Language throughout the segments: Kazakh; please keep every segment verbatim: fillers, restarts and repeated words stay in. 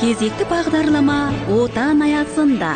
Кезекті бағдарлама отан аясында.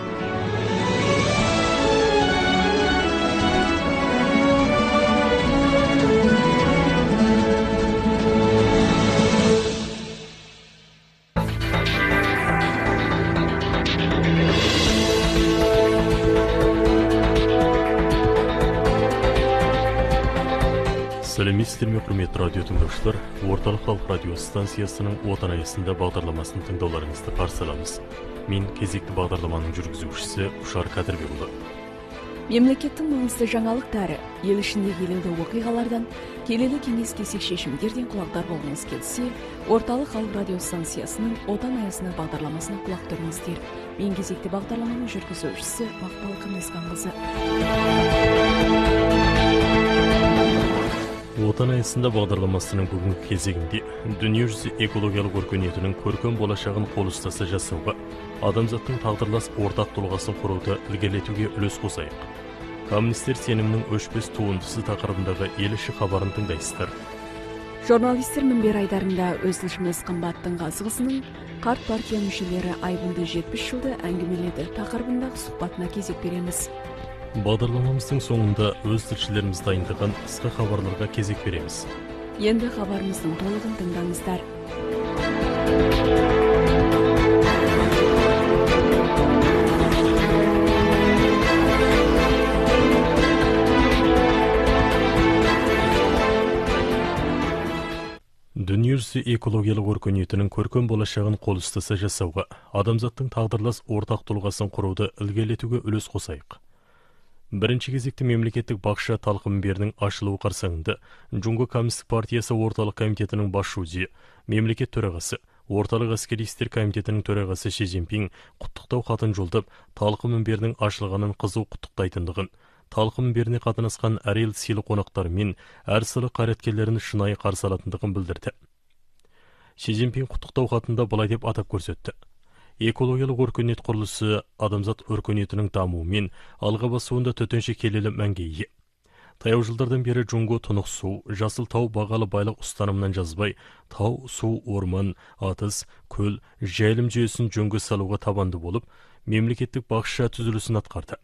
Сәлеметсіздер ме, құрметті радио тыңдаушылар. Орталық халық радио станциясының отан аясында бағдарламасын тыңдауларыңызды қарсы аламыз. Мен кезекті бағдарламаның жүргізушісі Ұшар Қадырбекұлы. Мемлекеттің маңызды жаңалықтары, ел ішіндегі елеулі оқиғалардан, келелі кеңес кесек шешімдерден құлақтар болғыңыз келсе, Орталық халық радио станциясының отан аясына бағдарламасына құлақ түріңіздер. Мен кезекті бағдарламаның жүргізушісі Мақпал Қамесқанқызы. Отан аясында бағдарламасының бүгінгі кезегінде дүниежүзі экологиялық өркениетінің көркем болашағын қол ұстаса жасауға, адамзаттың тағдырлас ортақ тұлғасын құруды ілгерілетуге үлес қосайық. Коммунистер сенімінің өшпес туындысы тақырыбындағы ел іші хабарын тыңдайсыздар. Журналистер мінбер айдарында өз тілшіміз Қымбат Тыңғазықызының қарт партия мүшелері айбынды жетпіс жылды әңгімеледі тақырыбындағы сұхбатына кезек береміз. Бағдарламамыздың соңында өз тілшілеріміз дайындаған қысқа хабарларға кезек береміз. Енді хабарымыздың толығын тыңдаңыздар. Дүниежүзі экологиялық өркениетінің көркем болашағын қол ұстаса жасауға, адамзаттың тағдырлас ортақ тұлғасын құруды ілгерілетуге үлес қосайық. Бірінші кезекте мемлекеттік бақша талқы мінберінің ашылуы қарсаңында Джунго Коммунистік партиясы орталық комитетінің бас шудиі, мемлекет төрағасы, орталық әскери істер комитетінің төрағасы Си Цзиньпин құттықтау хатын жолдап, талқы мінберінің ашылғанын қызу құттықтайтындығын, талқы мінберіне қатынасқан әр ел сыйлы қонақтары мен әр сыйлы қайраткерлерін шынайы қарсы алатындығын білдірді. Си Цзиньпин құттықтау хатында былай деп атап көрсетті: экологиялық өркениет құрылысы адамзат өркениетінің дамуымен алға басуында төтенше келелі мәнге ие. Таяу жылдардан бері Джунго тұнық су, жасыл тау бағалы байлық ұстанымынан жазбай, тау, су, орман, атыз, көл, жайылым жүйесін жөнге салуға табанды болып, мемлекеттік бақша түзілісін атқарды.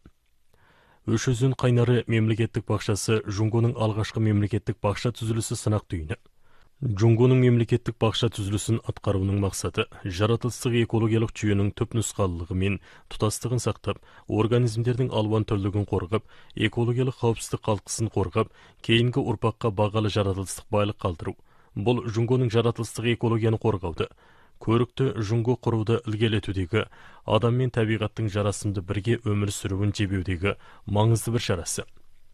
Үш өзен қайнары мемлекеттік бақшасы Джунгоның алғашқы мемлекеттік бақша түзілісі сынақ түйіні. Джунгоның мемлекеттік бақша түзілісін атқаруының мақсаты жаратылыстық экологиялық жүйенің түп нұсқалылығы мен тұтастығын сақтап, организмдердің алуан түрлігін қорғап, экологиялық қауіпсіздік қалқысын қорғап, кейінгі ұрпаққа бағалы жаратылыстық байлық қалдыру. Бұл Джунгоның жаратылыстық экологияны қорғауды, көрікті Джунго құруды ілгерілетудегі, адам мен табиғаттың жарасымды бірге өмір сүруін жебеудегі маңызды бір шарасы.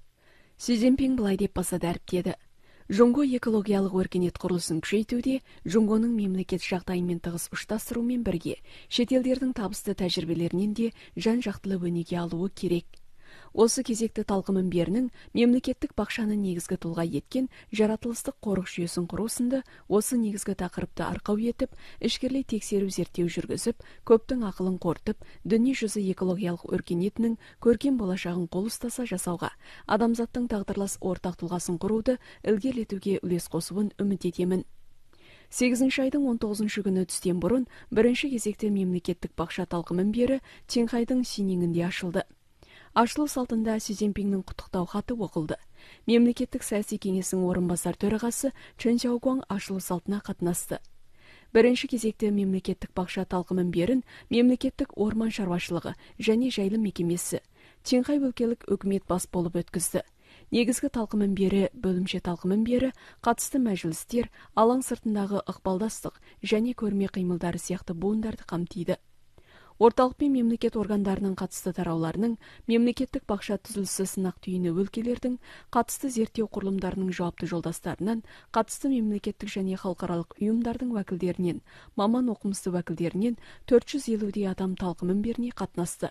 Си Цзиньпин былай деп баса дәріптеді: Джунго экологиялық өркениет құрылысын күшейтуде Джунгоның мемлекет жағдайымен тығыз ұштастырумен бірге шетелдердің табысты тәжірибелерінен де жан-жақтылы өнеге алуы керек. Осы кезекті талқы мінберінің мемлекеттік бақшаны негізгі тұлға еткен жаратылыстық қорық жүйесін құру сынды осы негізгі тақырыпты арқау етіп, ішкерлей тексеру зерттеу жүргізіп, көптің ақылын қорытып, дүниежүзі экологиялық өркениетінің көркем болашағын қол ұстаса жасауға, адамзаттың тағдырлас ортақ тұлғасын құруды ілгерілетуге үлес қосуын үміт етемін. сегізінші айдың он тоғызыншы күні түстен бұрын бірінші кезекті мемлекеттік бақша талқы мінбері Тяньхайдың Синьиңінде ашылды. Ашылу салтында Си Цзиньпиннің құттықтау хаты оқылды. Мемлекеттік саяси кеңесінің орынбасар төрағасы Чен Сяогуан ашылу салтына қатынасты. Бірінші кезекті мемлекеттік бақша талқы мінберін мемлекеттік орман шаруашылығы және жайылым мекемесі Тяньхай өлкелік үкімет бас болып өткізді. Негізгі талқы мінбері, бөлімше талқы мінбері, қатысты мәжілістер, алаң сыртындағы ықпалдастық және көрме қимылдары сияқты буындарды қамтиды. Орталық пен мемлекет органдарының қатысты тарауларының, мемлекеттік бақша түзілісі сынақ түйіні өлкелердің, қатысты зерттеу құрылымдарының жауапты жолдастарынан, қатысты мемлекеттік және халықаралық ұйымдардың уәкілдерінен, маман оқымысты уәкілдерінен төрт жүз елудей адам талқы мінберіне қатынасты.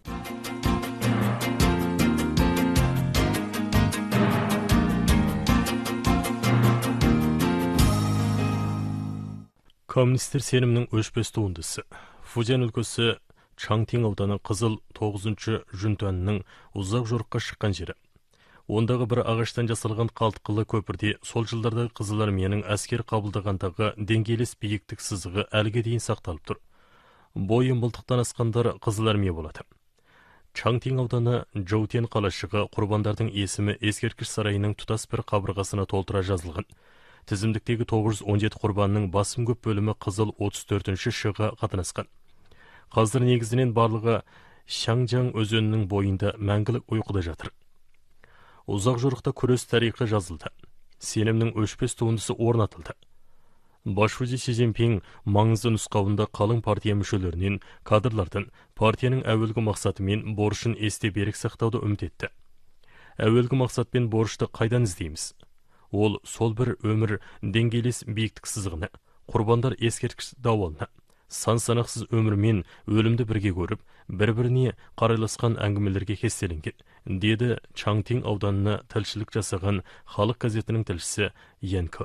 Коммунистер сенімінің өшпес туындысы. Фудзян өлкесі Чаңтин ауданы Қызыл тоғызыншы жүнтуанның ұзақ жорыққа шыққан жері. Ондағы бір ағаштан жасалған қалтқылы көпірде сол жылдардағы Қызыл армияның әскер қабылдағандағы деңгейлес биіктік сызығы әлге дейін сақталып тұр. бойы мылтықтан асқандар қызыл армия болады. Чаңтин ауданы Жоутен қалашығы құрбандардың есімі ескерткіш сарайының тұтас бір қабырғасына толтыра жазылған. Тізімдіктегі тоғыз жүз он жеті құрбанның басым көп бөлімі қызыл отыз төртінші шыға қатынасқан. Қазір негізінен барлығы Шаңжаң өзенінің бойында мәңгілік ұйқыда жатыр. Ұзақ жорықта күрес тарихы жазылды. Сенімнің өшпес туындысы орнатылды. Башузи Си Цзиньпин маңызды нұсқауында қалың партия мүшелерінен, кадрлардан партияның әуелгі мақсаты мен борышын есте берік сақтауды үміт етті. Әуелгі мақсат пен борышты қайдан іздейміз? Ол сол бір өмір деңгейлес биіктік сызығына, құрбандар ескерткіш дауалына, сан-санақсыз өмір мен өлімді бірге көріп, бір-біріне қарайласқан әңгімелерге кестеленген, деді Чаңтин ауданына тілшілік жасаған халық газетінің тілшісі Янко.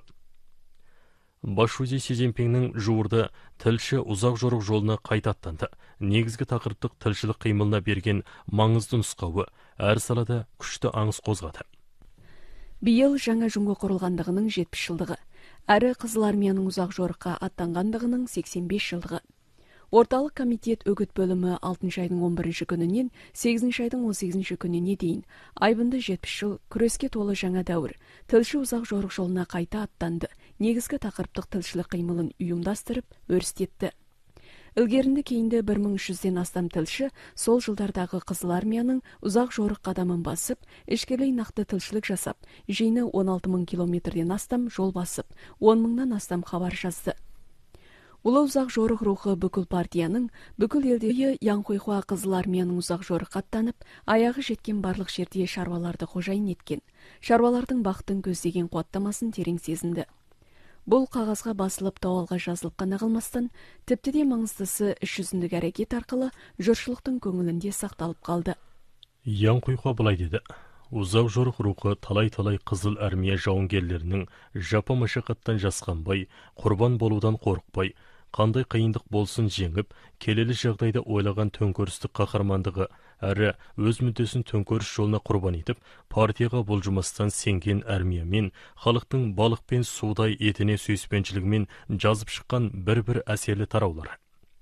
Башузи Си Цзиньпиннің жуырда тілші ұзақ жорық жолына қайта аттанды. Негізгі тақырыптық тілшілік қимылына берген маңызды нұсқауы әр салада күшті аңыс қозғады. Биыл жаңа Жунго құрылғандығының жетпіс жылдығы, әрі Қызыл армияның ұзақ жорыққа аттанғандығының сексен бес жылдығы. Орталық комитет өгіт бөлімі алтыншы айдың он бірінші күнінен сегізінші айдың он сегізінші күніне дейін айбынды жетпіс жыл күреске толы жаңа дәуір, тілші ұзақ жорық жолына қайта аттанды, негізгі тақырыптық тілшілік қимылын ұйымдастырып, өрістетті. Ілгерінді кейінді бір мың үш жүзден астам тілші сол жылдардағы Қызыл армияның ұзақ жорық қадамын басып, ішкелей нақты тілшілік жасап, жиыны он алты мың километрден астам жол басып, он мыңнан астам хабар жазды. Ұлы ұзақ жорық рухы бүкіл партияның, бүкіл елдегі Янхуйхуа Қызыл армияның ұзақ жорық аттанып, аяғы жеткен барлық жерде шаруаларды қожайын еткен, шаруалардың бақытын көздеген қуаттамасын терең сезінді. Бұл қағазға басылып тауалға жазылып қана қалмастан, тіпті де маңыздысы іс жүзіндік әрекет арқылы жұртшылықтың көңілінде сақталып қалды. Янхуйхуа былай деді: ұзақ жорық рухы талай-талай Қызыл армия жауынгерлерінің жапа машақаттан жасқанбай, құрбан болудан қорықпай, қандай қиындық болсын жеңіп, келелі жағдайда ойлаған төңкерістік қаһармандығы әрі өз мүддесін төңкеріс жолына құрбан етіп, партияға бұлжымастан сенген армия мен халықтың балық пен судай етіне сүйіспеншілігімен жазып шыққан бір-бір әсерлі тараулары.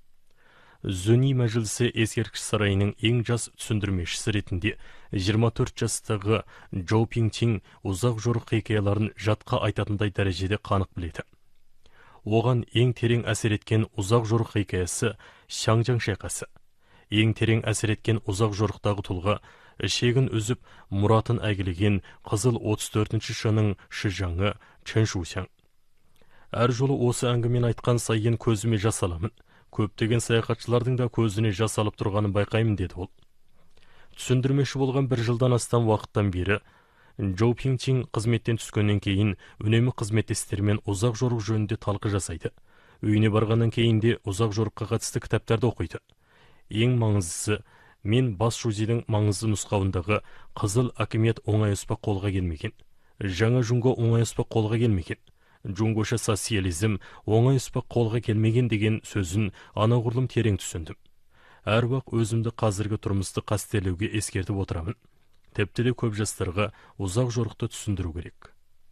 Зүни мәжілісі ескерткіш сарайының ең жас түсіндірмешісі ретінде жиырма төрт жастағы Джоу Пиңтин ұзақ жорық хикаяларын жатқа айтатындай дәрежеде қанық біледі. Оған ең терең әсер еткен ұзақ жорық хикаясы Шаңжаң шайқасы. Ең терең әсер еткен ұзақ жорықтағы тұлға шегін үзіп, мұратын әйгілеген қызыл отыз төртінші шының шыжаңы Чэн Шусяң. Әр жолы осы әңгімен айтқан сайын көзіме жас аламын. Көптеген саяхатшылардың да көзіне жас алып тұрғанын байқаймын, деді ол. Түсіндірмеші болған бір жылдан астам уақыттан бері Джоу Пиңтин қызметтен түскеннен кейін үнемі қызметтестерімен ұзақ жорық жөнінде талқы жасайды. Үйіне барғаннан кейін де ұзақ жорыққа қатысты кітаптарды оқиды. Ең маңыздысы, мен Башузидің маңызды нұсқауындағы қызыл акимет оңай ұспақ қолға келмеген. Жаңа Жунго оңай ұспақ қолға келмеген. Джунгоша социализм оңай ұспақ қолға келмеген деген сөзін анағұрлым терең түсіндім. Әр уақ өзімді қазіргі тұрмысты қастерлеуге ескертіп отырамын. Тіпті де көп жастарға ұзақ жорықты түсіндіру керек.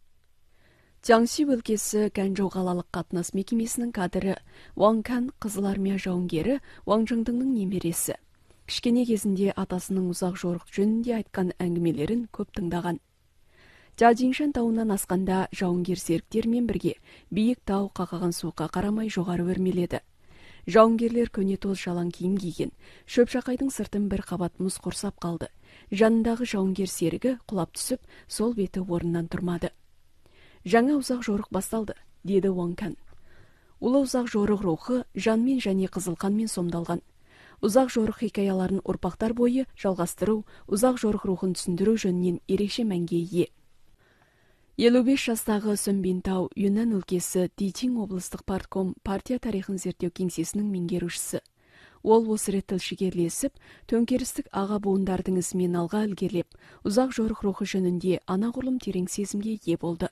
Jiangxi өлкесі Ганчжоу қалалық қатынас мекемесінің кадры Ван Кан Қызыл армия жауынгері Ван Чжыңдыңның немересі. Кішкене кезінде атасының ұзақ жорық жөнінде айтқан әңгімелерін көп тыңдаған. Джажиншан тауынан асқанда жауынгер серіктермен бірге биік тау қақаған суыққа қарамай жоғары өрмеледі. Жауынгерлер көне тоз жалаң киім киген, шөпшақайдың сыртын бір қабат мұз қорсап қалды. Жанындағы жауынгер серігі құлап түсіп, сол беті орнынан тұрмады. Жаңа ұзақ жорық басталды, деді Ван Кан. Ұлы ұзақ жорық рухы жанмен және қызылқанмен сомдалған. Ұзақ жорық хикаяларын ұрпақтар бойы жалғастыру, ұзақ жорық рухын түсіндіру жөнінен ерекше мәнге ие. елу бес жастағы Сүн Бинтау Юнан өлкесі Тичинг облыстық партком партия тарихын зерттеу кеңсесінің меңгерушісі. Ол осы рет тілшіге ілесіп, төңкерістік аға буындардың ісімен алға ілгерілеп, ұзақ жорық рухы жөнінде анағұрлым терең сезімге ие болды.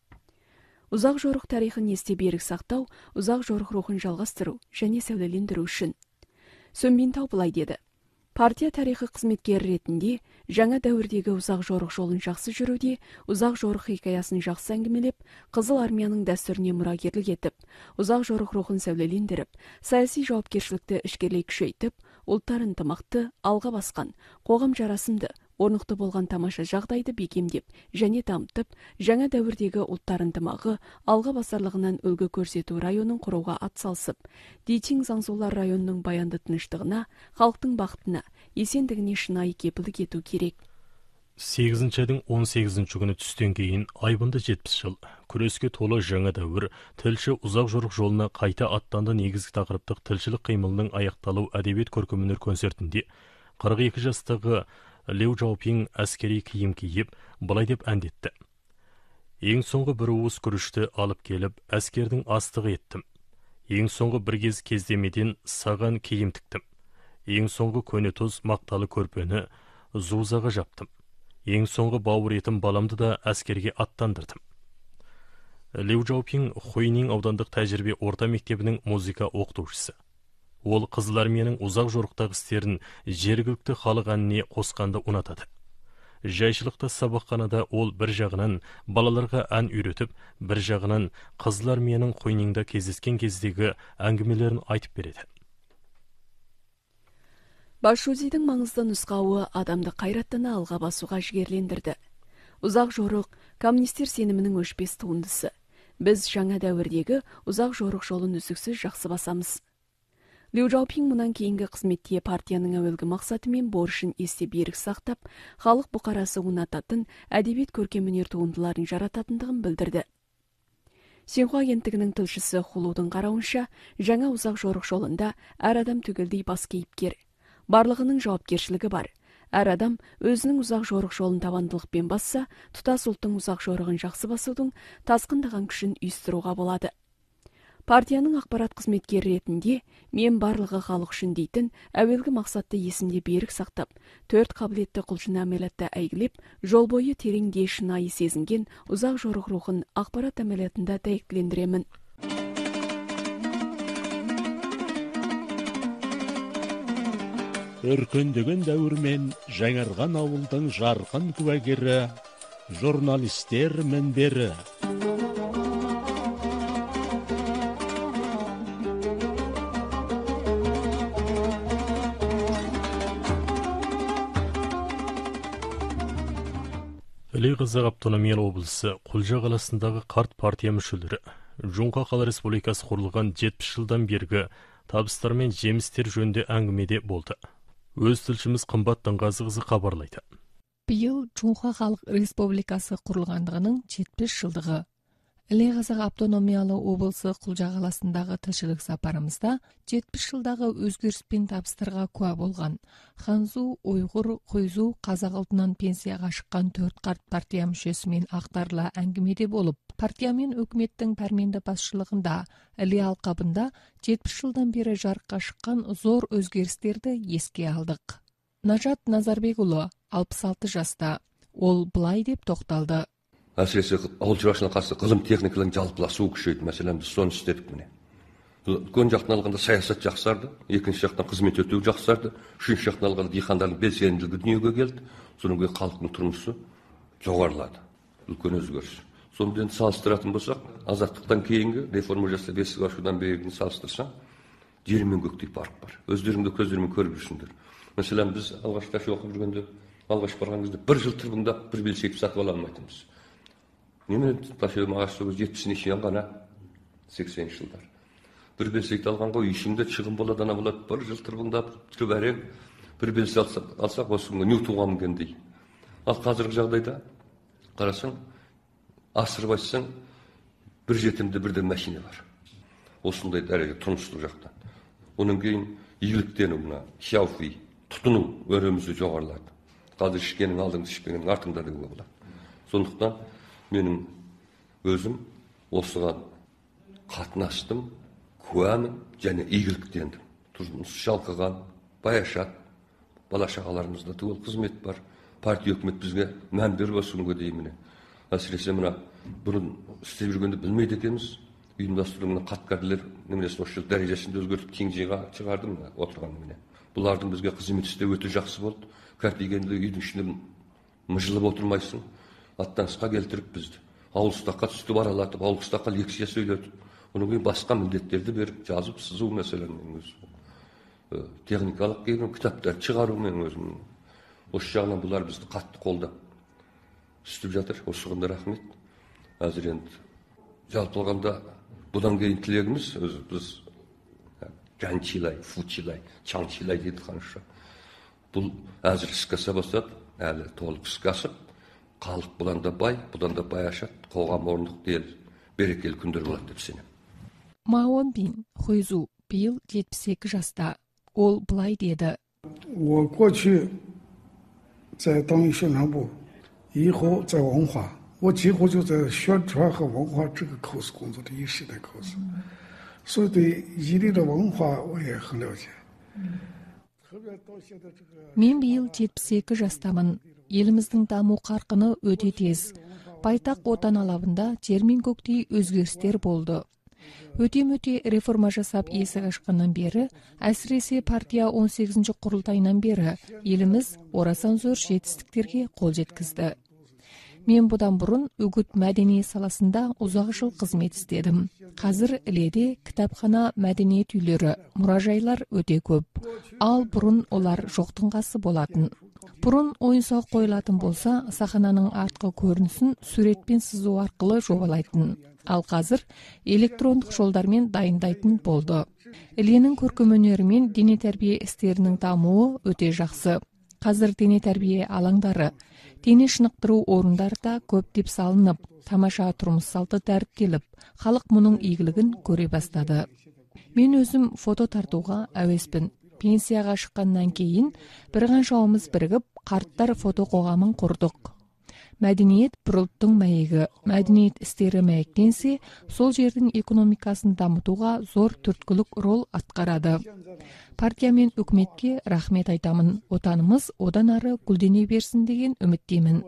Ұзақ жорық тарихын есте берік сақтау, ұзақ жорық рухын жалғастыру және сәулелендіру үшін. Сүн Бинтау былай деді: Партия тарихы қызметкері ретінде жаңа дәуірдегі ұзақ жорық жолын жақсы жүруде, ұзақ жорық хикаясын жақсы әңгімелеп, Қызыл армияның дәстүріне мұрагерлік етіп, ұзақ жорық рухын сәулелендіріп, саяси жауапкершілікті ішкерлей күшейтіп, ұлттар ынтымақты алға басқан, қоғам жарасымды, орнықты болған тамаша жағдайды бекемдеп және дамытып, жаңа дәуірдегі ұлттар ынтымағы алға басарлығынан үлгі көрсету районын құруға атсалысып, Дейтин Заңсулар районының баянды тыныштығына, халықтың бақытына, есендігіне шынайы кепілдік ету керек. сегізінші айдың он сегізінші күні түстен кейін айбынды жетпіс жыл, күреске толы жаңа дәуір, тілші ұзақ жорық жолына қайта аттанды негізгі тақырыптық тілшілік қимылының аяқталу әдебиет көркемөнер концертінде қырық екі жастағы Леу Жаопин әскери киім киіп, былай деп әндетті. Ең соңғы бір уыс күрішті алып келіп, әскердің астығы еттім. Ең соңғы бір кез кездемеден саған киім тіктім. Ең соңғы көне тұз мақталы көрпені зузаға жаптым. Ең соңғы бауыр етім баламды да әскерге аттандырдым. Леу Жаопин Хуйнин аудандық тәжірибе орта мектебінің музыка оқытушысы. Ол Қызыл армияның ұзақ жорықтағы істерін жергілікті халық әніне қосқанды ұнатады. Жайшылықта сабақханада ол бір жағынан балаларға ән үйретіп, бір жағынан Қызыл армияның Хуйнинда кездескен кездегі әңгімелерін айтып береді. Башузидің маңызды нұсқауы адамды қайраттана алға басуға жігерлендірді. Ұзақ жорық коммунистер сенімінің өшпес туындысы. Біз жаңа дәуірдегі ұзақ жорық жолын үздіксіз жақсы басамыз. Леу Жаопин мұнан кейінгі қызметте партияның әуелгі мақсаты мен борышын есте берік сақтап, халық бұқарасы ұнататын әдебиет көркемөнер туындыларын жарататындығын білдірді. Синьхуа агенттігінің тілшісі Хулудың қарауынша, жаңа ұзақ жорық жолында әр адам түгелдей бас кейіпкер. Барлығының жауапкершілігі бар. Әр адам өзінің ұзақ жорық жолын табандылықпен басса, тұтас ұлттың ұзақ жорығын жақсы басудың тасқындаған күшін үйістіруға болады. Партияның ақпарат қызметкері ретінде мен барлығы халық үшін дейтін әуелгі мақсатты есімде берік сақтап, төрт қабілетті құлшына әмелетті әйгілеп, жол бойы тереңде шынайы сезінген ұзақ жорық рухын ақпарат әмелетінде дәйектілендіремін. Өркендеген дәуірмен жаңарған ауылдың жарқын куәгері, журналистер мінбері. Іле Қазақ автономиялы облысы Құлжа қаласындағы қарт партия мүшелері Жоңқа қала республикасы құрылған жетпіс жылдан бергі табыстар мен жемістер жөнінде әңгімеде болды. Өз тілшіміз Қымбат Таңғазықызы хабарлайды. Биыл Жоңқа халық республикасы құрылғандығының жетпіс жылдығы. Іле Қазақ автономиялы облысы Құлжа қаласындағы тілшілік сапарымызда жетпіс жылдағы өзгеріс пен табыстарға куә болған. Ханзу, Ойғыр, Қойзу, қазақ ұлтынан пенсияға шыққан төрт қарт партия мүшесімен ақтарыла әңгімеде болып, партия мен өкіметтің пәрменді басшылығында Іле алқабында жетпіс жылдан бері жарыққа шыққан зор өзгерістерді еске алдық. Нажат Назарбекұлы алпыс алты жаста. Ол былай деп тоқталды. Әсіресе ауыл шаруашылығына қарсы ғылым техникалардың жалпыласуы күшейді. Мәселен, біз соны істедік міне. Үлкен жақтан алғанда саясат жақсарды, екінші жақтан қызмет өтеу жақсарды, үшінші жақтан алғанда диқандардың белсенділігі дүниеге келді, содан кейін халықтың тұрмысы жоғарылады. Үлкен өзгеріс. Соны енді салыстыратын болсақ, азаттықтан кейінгі реформа жасап бесік ашудан бергі салыстырсаң, жер мен көктей fark бар. Өздеріңді көздерімен көріп жүрсіңдер. Мәселен, біз алғаш тәші оқып жүргенде, алғаш барған кезде бір жыл тұрбыңдап бір белсек сатып ала алмайтынбыз. Немен ташылым ағаш соғы жетпісіне шейін ғана сексенінші жылдар. Бір белсекті алғанға үйшіңде шығын болады, ана болады, бір жыл тұрбыңдап тұрып әрең бір белсек алсақ, осы күнге не туға мінгендей. Ал қазіргі жағдайда қарасаң, асырып айтсаң, бір жетімді бірде мәшине бар. Осындай дәреже тұрмыстық жақтан. Оның кейін игіліктену, мына шауфи, тұтыну өрімізді жоғарылады. Қазір ішкенің алдыңды, ішпегенің артыңда деуге болады. Сондықтан менің өзім осыған қатынастым, куәмін және игіліктендім. Тұрмыс жалқыған, баяшат, бала шағаларымызда түгел қызмет бар. Партия өкімет бізге мән беріп осы күнге дейін. Әсіресе мына бұрын істеп жүргенде білмейді екенбіз. Ұйымдастырудың қатқарділер немересін осы жыл дәрежесінде өзгертіп кең жиға шығардым отырған міне. Бұлардың бізге қызмет істеу өте жақсы болды. Кәртейгенде үйдің ішінде мыжылып отырмайсың. Аттанысқа келтіріп бізді. Ауылыстаққа түсті баралатып, ауылыстаққа лекция сөйлетіп, оның кейін басқа міндеттерді беріп, жазып, сызу мәселенің өзі. Техникалық кейін кітаптар шығару мен өзім. Осы жағынан бұлар бізді қатты қолдап істеп жатыр. Осыған рахмет. Әзір енді жалпы алғанда бұдан кейін тілегіміз өзі біз жанчилай, фучилай, чаңчилай дейді қанша. Бұл әзір іске аса бастады, әлі толық іске асып, халық бұдан да бай, бұдан да бай ашады, қоғам орындық ел, берекелі күндер болады деп сенемін. Маон Бин Хуйзу биыл жетпіс екі жаста. Ол былай деді. 我过去在党委宣传部，以后在文化，我几乎就在宣传和文化这个口子工作的一时代口子，所以对伊犁的文化我也很了解。特别到现在这个 Мен биыл жетпіс екі жастамын. Еліміздің даму қарқыны өте тез. Байтақ отан алабында жер мен көктей өзгерістер болды. Өте-мөте реформа жасап есік ашқаннан бері, әсіресе партия он сегізінші құрылтайынан бері, еліміз орасан зор жетістіктерге қол жеткізді. Мен бұдан бұрын үгіт мәдени саласында ұзақ жыл қызмет істедім. Қазір Іледе кітапхана, мәдениет үйлері, мұражайлар өте көп. Ал бұрын олар жоқтың қасы болатын. Бұрын ойын-сауық қойылатын болса, сахнаның артқы көрінісін суретпен сызу арқылы жобалайтын. Ал қазір электрондық жолдармен дайындайтын болды. Іленің көркем өнері мен дене тәрбие істерінің дамуы өте жақсы. Қазір дене тәрбие алаңдары, дене шынықтыру орындары да көптеп салынып, тамаша тұрмыс салты дәріптеліп, халық мұның игілігін көре бастады. Мен өзім фото тартуға әуеспін. Пенсияға шыққаннан кейін бір қаншауымыз бірігіп, қарттар фото қоғамын құрдық. Мәдениет бір ұлттың мәйегі. Мәдениет істері мәйектенсе, сол жердің экономикасын дамытуға зор түрткілік рол атқарады. Партия мен үкіметке рахмет айтамын. Отанымыз одан ары гүлдене берсін деген үміттемін.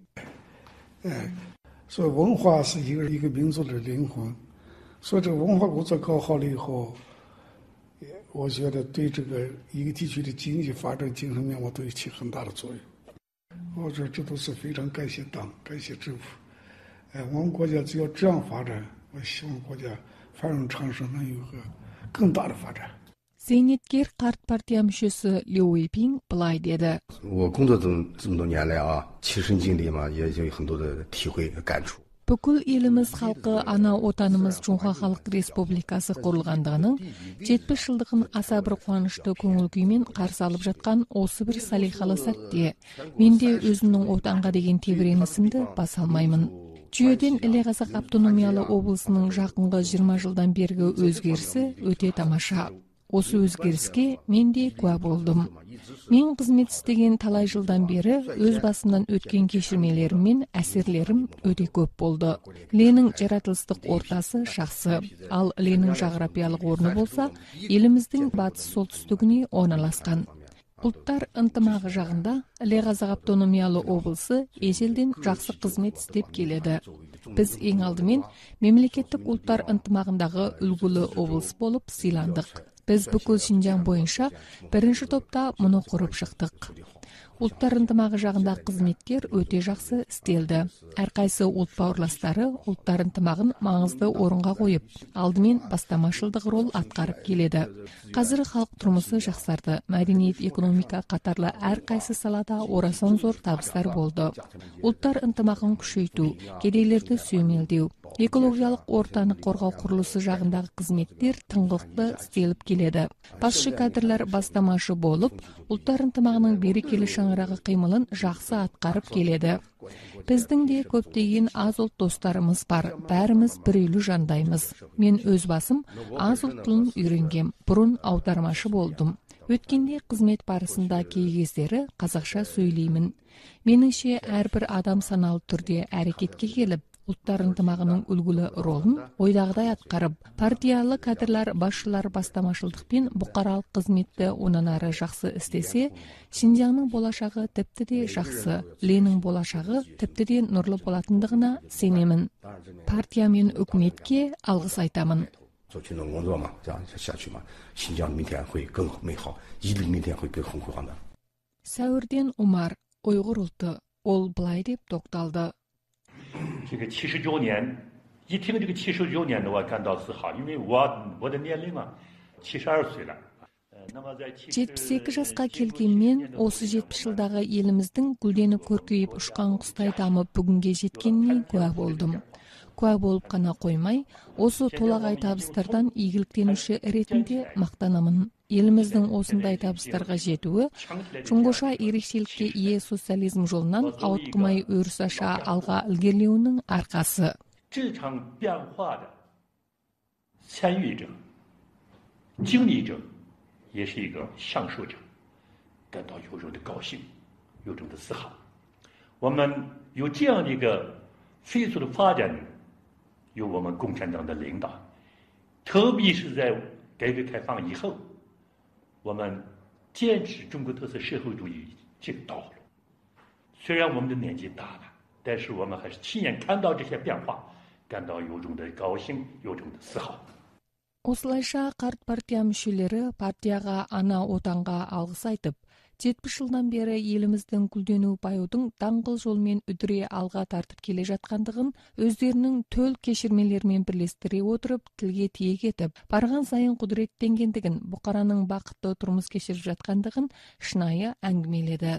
所以文化是一个一个民族的灵魂，所以这个文化工作搞好了以后，我觉得对这个一个地区的经济发展、精神面貌都有起很大的作用。我觉得这都是非常感谢党、感谢政府。哎，我们国家只要这样发展，我希望国家繁荣昌盛，能有个更大的发展。 Зейнеткер қарт партия мүшесі Лю Уйпин былай деді. 我工作这么这么多年来啊，亲身经历嘛，也有很多的体会和感触。 Бүкіл еліміз халқы ана отанымыз Жоңға Халық Республикасы құрылғандығының жетпіс жылдығын аса бір қуанышты көңіл күймен қарсы алып жатқан осы бір салиқалы сәтте мен де өзімнің отанға деген тебіренісімді баса алмаймын. Жүйеден Іле Қазақ автономиялы облысының жақынғы жиырма жылдан бергі өзгерісі өте тамаша. Осы өзгеріске мен де куә болдым. Мен қызмет істеген талай жылдан бері өз басымнан өткен кешірмелерім мен әсерлерім өте көп болды. Іленің жаратылыстық ортасы жақсы, ал Іленің жағрапиялық орны болса, еліміздің батыс солтүстігіне орналасқан. Ұлттар ынтымағы жағында Іле Қазақ автономиялы облысы ежелден жақсы қызмет істеп келеді. Біз ең алдымен мемлекеттік ұлттар ынтымағындағы үлгілі облыс болып сыйландық. Біз бүкіл Шинжаң бойынша бірінші топта мұны құрып шықтық. Ұлттар ынтымағы жағында қызметкер өте жақсы істелді. Әрқайсы ұлт бауырластары ұлттар ынтымағын маңызды орынға қойып, алдымен бастамашылдық рол атқарып келеді. Қазір халық тұрмысы жақсарды, мәдениет, экономика қатарлы әрқайсы салада орасан зор табыстар болды. Ұлттар ынтымағын күшейту, кедейлерді сүйемелдеу, экологиялық ортаны қорғау құрылысы жағындағы қызметтер тыңғылықты істеліп келеді. Басшы кадрлар бастамашы болып, ұлттар ынтымағының берекелі шаңырағы қимылын жақсы атқарып келеді. Біздің де көптеген аз ұлт достарымыз бар, бәріміз бір үйлі жандаймыз. Мен өз басым аз ұлт тілін үйренгем, бұрын аудармашы болдым. Өткенде қызмет барысында кей кездері қазақша сөйлеймін. Меніңше әрбір адам саналы түрде әрекетке келіп, ұлттар ынтымағының үлгілі ролын ойдағыдай атқарып, партиялы кадрлар басшылар бастамашылдықпен бұқаралық қызметті онан ары жақсы істесе, Шинжаңның болашағы тіпті де жақсы, Іленің болашағы тіпті де нұрлы болатындығына сенемін. Партия мен үкіметке алғыс айтамын. 做群众工作嘛，这样下去嘛，新疆明天会更美好，伊犁明天会更辉煌的。 Сәуірден Умар, Уйғур ұлты, ол былай деп тоқталды. 这个七十周年，一听这个七十周年的，我感到自豪，因为我我的年龄啊，七十二岁了。 жетпіс екі жасқа келгенмен осы жетпіс жылдағы еліміздің гүлденіп көркейіп ұшқан құстай дамып бүгінге жеткеніне куә болдым. Куә болып қана қоймай, осы толағай табыстардан игіліктенуші ретінде мақтанамын. Еліміздің осындай табыстарға жетуі Жұңғоша ерекшелікке ие социализм жолынан ауытқымай өріс аша алға ілгерілеуінің арқасы. 这场变化的参与者、经历者 也是一个享受者，感到由衷的高兴，由衷的自豪。我们有这样的一个飞速的发展，有我们共产党的领导，特别是在改革开放以后，我们坚持中国特色社会主义这个道路。虽然我们的年纪大了，但是我们还是亲眼看到这些变化，感到由衷的高兴，由衷的自豪。 Осылайша қарт партия мүшелері партияға ана отанға алғыс айтып, жетпіс жылдан бері еліміздің гүлдену баюдың даңғыл жолмен үдіре алға тартып келе жатқандығын өздерінің төл кешірмелерімен бірлестіре отырып тілге тиек етіп, барған сайын құдіреттенгендігін, бұқараның бақытты тұрмыс кешіріп жатқандығын шынайы әңгімеледі.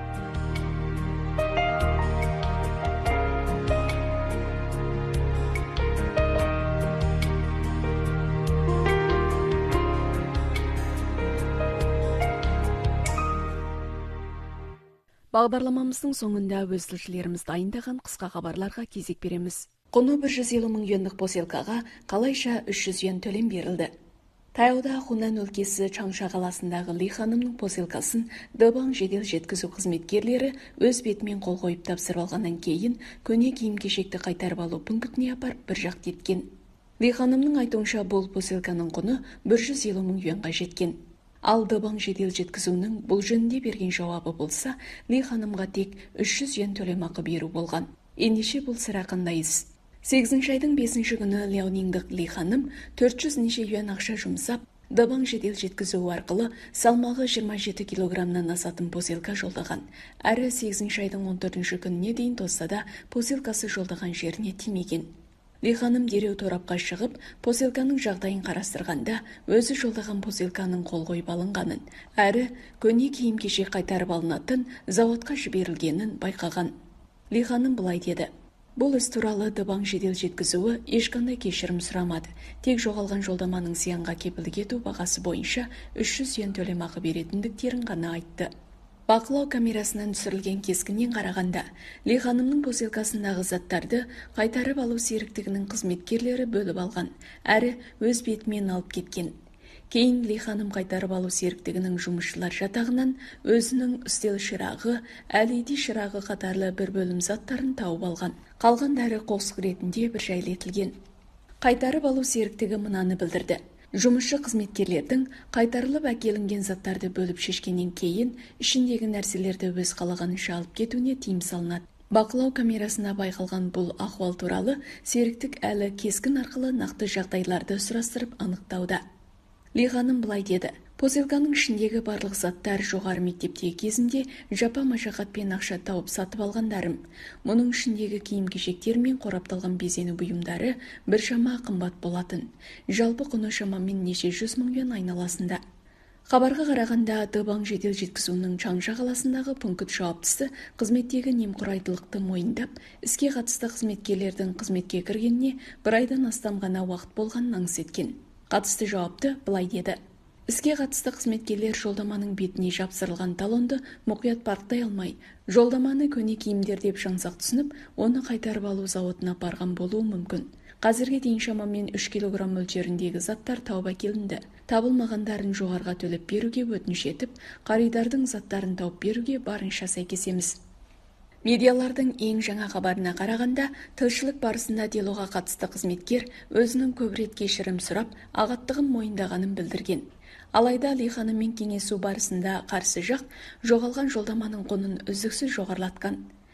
Бағдарламамыздың соңында өз тілшілеріміз дайындаған қысқа хабарларға кезек береміз. Құны бір жүз елу мың юандық поселкаға қалайша үш жүз юан төлем берілді. Таяуда Хунан өлкесі Чаңша қаласындағы Ли ханымның поселкасын Дыбаң жедел жеткізу қызметкерлері өз бетімен қол қойып тапсырып алғаннан кейін көне киім-кешекті қайтарып алу пунктіне апарып бір жақ еткен. Ли ханымның айтуынша бұл поселканың құны бір жүз елу мың юанға жеткен. Ал Дыбаң жедел жеткізуінің бұл жөнінде берген жауабы болса, Ли ханымға тек үш жүз юан төлемақы беру болған. Ендеше бұл сірә қандай іс? сегізінші айдың бесінші күні Ляонингдық Ли ханым төрт жүз неше юан ақша жұмсап, Дыбаң жедел жеткізу арқылы салмағы жиырма жеті килограммнан асатын поселка жолдаған. Әрі сегізінші айдың он төртінші күніне дейін тосса да поселкасы жолдаған жеріне тимеген. Ли ханым дереу торапқа шығып, поселканың жағдайын қарастырғанда, өзі жолдаған поселканың қол қойып алынғанын, әрі көне киім-кешек қайтарып алынатын зауытқа жіберілгенін байқаған. Ли ханым былай деді: "Бұл іс туралы Дыбаң жедел жеткізуі ешқандай кешірім сұрамады. Тек жоғалған жолдаманың зиянға кепілдік ету бағасы бойынша үш жүз юан төлемақы беретіндіктерін ғана айтты." Бақылау камерасынан түсірілген кескіннен қарағанда, Ли ханымның поселкасындағы заттарды қайтарып алу серіктігінің қызметкерлері бөліп алған, әрі өз бетімен алып кеткен. Кейін Ли ханым қайтарып алу серіктігінің жұмысшылар жатағынан өзінің үстел шырағы, әлиди шырағы қатарлы бір бөлім заттарын тауып алған. Қалғандары қоқсық ретінде бір жайлетілген. Қайтарып алу серіктігі мынаны білдірді: жұмысшы қызметкерлердің қайтарылып әкелінген заттарды бөліп шешкеннен кейін ішіндегі нәрселерді өз қалағанынша алып кетуіне тыйым салынады. Бақылау камерасына байқалған бұл ахуал туралы серіктік әлі кескін арқылы нақты жағдайларды сұрастырып анықтауда. Ли ханым былай деді: "Поселканың ішіндегі барлық заттар жоғары мектептегі кезімде жапа машақатпен ақша тауып сатып алғандарым. Мұның ішіндегі киім-кешектер мен қорапталған безену бұйымдары біршама қымбат болатын. Жалпы құны шамамен неше жүз мың юан айналасында." Хабарға қарағанда, Дыбаң жедел жеткізуінің Чаңша қаласындағы пункт жауаптысы қызметтегі немқұрайдылықты мойындап, іске қатысты қызметкерлердің қызметке кіргеніне бір айдан астам ғана уақыт болғанын аңыс еткен. Қатысты жауапты былай деді: "Іске қатысты қызметкерлер жолдаманың бетіне жапсырылған талонды мұқият парықтай алмай, жолдаманы көне киімдер деп жаңсақ түсініп, оны қайтарып алу зауытына барған болуы мүмкін. Қазірге дейін шамамен үш килограмм мөлшеріндегі заттар тауып әкелінді. Табылмағандарын жоғарыға төлеп беруге өтініш етіп, қаридардың заттарын тауып беруге барынша сәйкесеміз." Медиалардың ең жаңа хабарына қарағанда, тілшілік барысында делоға қатысты қызметкер өзінің көп рет кешірім сұрап, ағаттығын мойындағанын білдірген. Алайда Ли ханыммен кеңесу барысында қарсы жақ жоғалған жолдаманың құнын үздіксіз жоғарлатқан.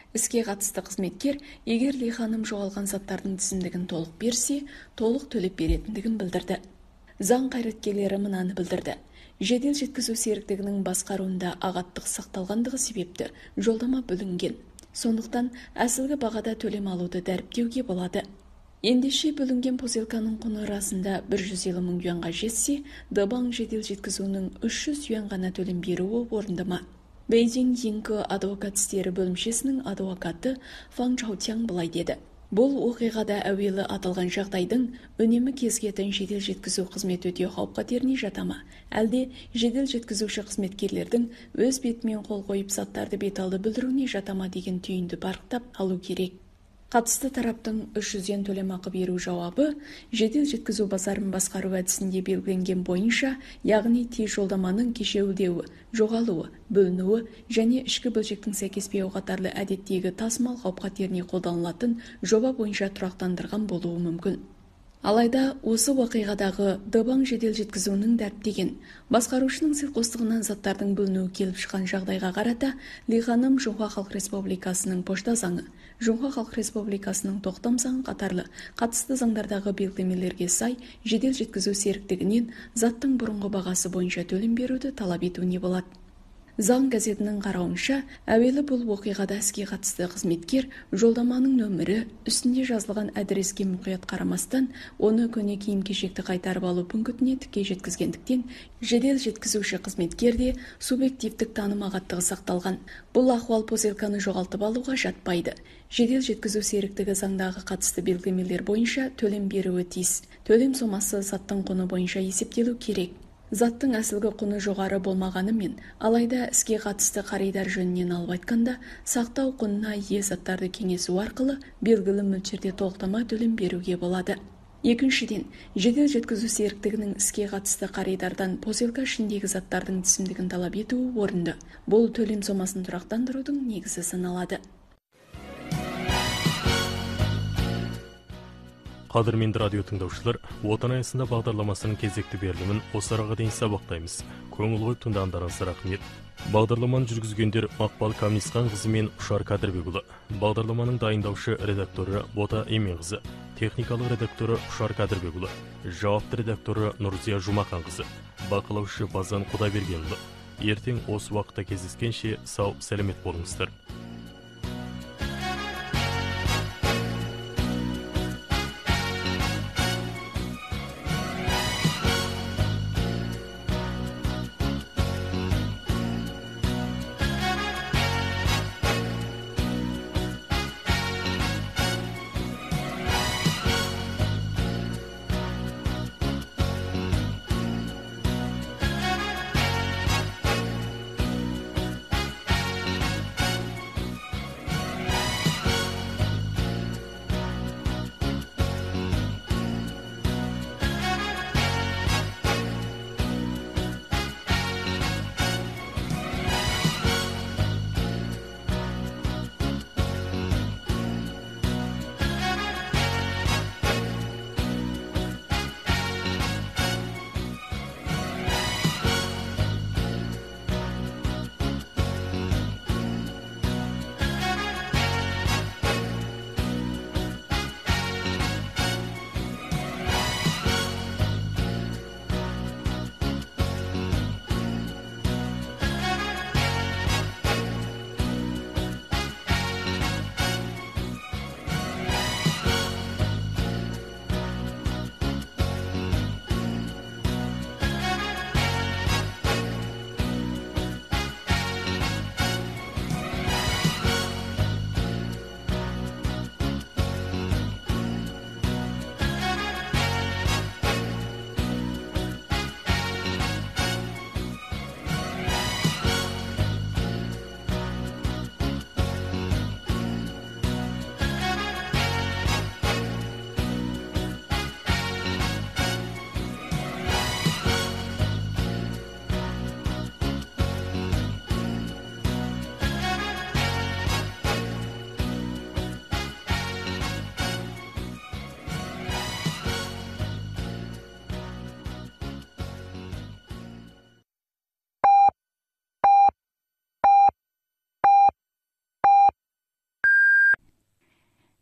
Іске қатысты қызметкер, егер Ли ханым жоғалған заттардың тізімдігін толық берсе, толық төлеп беретіндігін білдірді. Заң қайраткерлері мынаны білдірді. Жедел жеткізу серіктігінің басқаруында ағаттық сақталғандығы себепті жолдама бөлінген. Сондықтан әсілгі бағада төлем алуды дәріптеуге болады. Ендеше бөлінген посылканың құны расында бір жүз елу мың юанға жетсе, Дебанг жедел жеткізуінің үш жүз юан ғана төлем беруі орындама. Бейжің Инкі адвокат істері бөлімшесінің адвокаты Фан Чаутяң былай деді. Бұл оқиғада әуелі аталған жағдайдың үнемі кезгетін жедел жеткізу қызметі өте қауіп-қатеріне жатама, әлде жедел жеткізуші қызметкерлердің өз бетімен қол қойып заттарды беталды білдіруіне жатама деген түйінді барықтап алу керек. Қатысты тараптың үш жүзден төлемақы беру жауабы жедел жеткізу базарын басқару әдісінде белгіленген бойынша, яғни тез жолдаманың кешеуілдеуі, жоғалуы, бөлінуі және ішкі бөлшектің сәйкеспеуі қатарлы әдеттегі тасымал қауіп-қатеріне қолданылатын жоба бойынша тұрақтандырған болуы мүмкін. Алайда осы уақиғадағы Дебанг жедел жеткізуінің дәріптеген басқарушының селқостығынан заттардың бөлінуі келіп шыққан жағдайға қарата Ли ханым Жоңға Халық Республикасының пошта заңы, Жоңға Халық Республикасының тоқтам заңы қатарлы қатысты заңдардағы белгілемелерге сай жедел жеткізу серіктігінен заттың бұрынғы бағасы бойынша төлем беруді талап етуіне болады. Заң газетінің қарауынша, әуелі бұл оқиғада іске қатысты қызметкер жолдаманың нөмірі үстінде жазылған адреске мұқият қарамастан, оны көне киім-кешекті қайтарып алу пунктіне тіке жеткізгендіктен, жедел жеткізуші қызметкерде субъективтік таным ағаттығы сақталған. Бұл ахуал посылканы жоғалтып алуға жатпайды. Жедел жеткізу серіктігі заңдағы қатысты белгілемелер бойынша төлем беруі тиіс. Төлем сомасы заттың құны бойынша есептелу керек. Заттың әсілгі құны жоғары болмағанымен, алайда іске қатысты қаридар жөнінен алып айтқанда, сақтау құнына ие заттарды кеңесу арқылы белгілі мөлшерде толықтама төлем беруге болады. Екіншіден, жедел жеткізу серіктігінің іске қатысты қаридардан посылка ішіндегі заттардың тізімдігін талап етуі орынды. Бұл төлем сомасын тұрақтандырудың негізі саналады. Қадірменді радио тыңдаушылар, отан аясында бағдарламасының кезекті берілімін осы араға дейін сабақтаймыз. Көңіл қойып тыңдағандарыңызға рахмет. Бағдарламаны жүргізгендер Мақпал Камнисхан қызы мен Ұшар Кәдірбекұлы. Бағдарламаның дайындаушы редакторы Бота Еменқызы, техникалық редакторы Ұшар Кәдірбекұлы, жауапты редакторы Нұрзия Жұмақан қызы, бақылаушы Базан Құдайбергенұлы. Ертең осы уақытта кездескенше сау, сәлемет болыңыздар.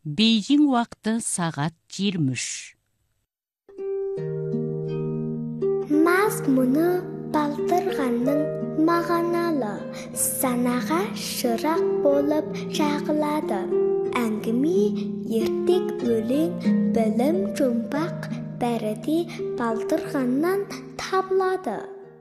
Бейжің уақыты сағат жиырма үш. Мазмұны балдырғанның мағыналы, санаға шырақ болып жағылады. Әңгіме, ертек өлең, білім жұмбақ бәріде балдырғаннан табылады.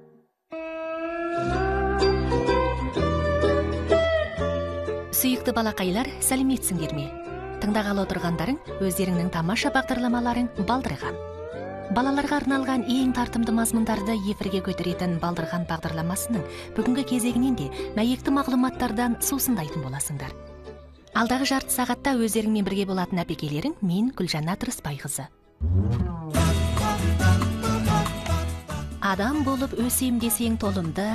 Сүйікті балақайлар, сәлеметсіңдер ме? Тыңдағалы отырғандарың өздеріңнің тамаша бағдарламаларың балдырған. Балаларға арналған ең тартымды мазмұндарды эфирге көтеретін балдырған бағдарламасының бүгінгі кезегінен де мәйекті мағлұматтардан сусындайтын боласыңдар. Алдағы жарты сағатта өздеріңмен бірге болатын әпекелерің мен Гүлжанна Тұрысбайқызы. Адам болып өсем десең толымды,